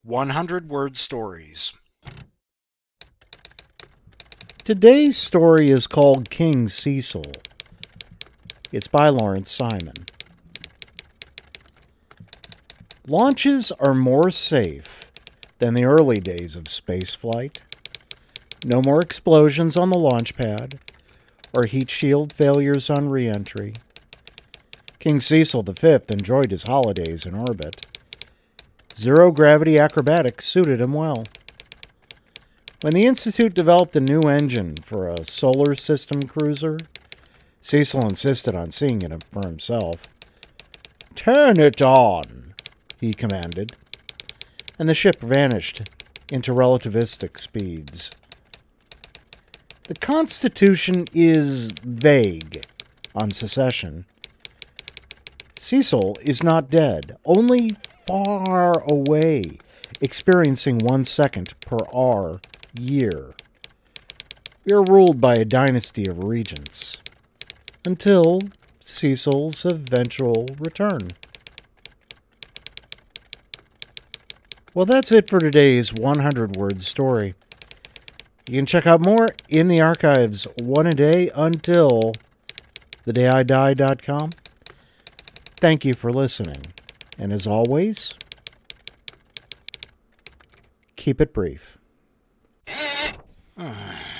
100-word stories. Today's story is called King Cecil. It's by Lawrence Simon. Launches are more safe than the early days of spaceflight. No more explosions on the launch pad or heat shield failures on re-entry. King Cecil V enjoyed his holidays in orbit. Zero-gravity acrobatics suited him well. When the Institute developed a new engine for a solar system cruiser, Cecil insisted on seeing it for himself. "Turn it on," he commanded, and the ship vanished into relativistic speeds. The Constitution is vague on secession. Cecil is not dead, only far away, experiencing 1 second per hour year. We are ruled by a dynasty of regents, until Cecil's eventual return. Well, that's it for today's 100-word story. You can check out more in the archives, one a day until thedayidie.com. Thank you for listening. And as always, keep it brief.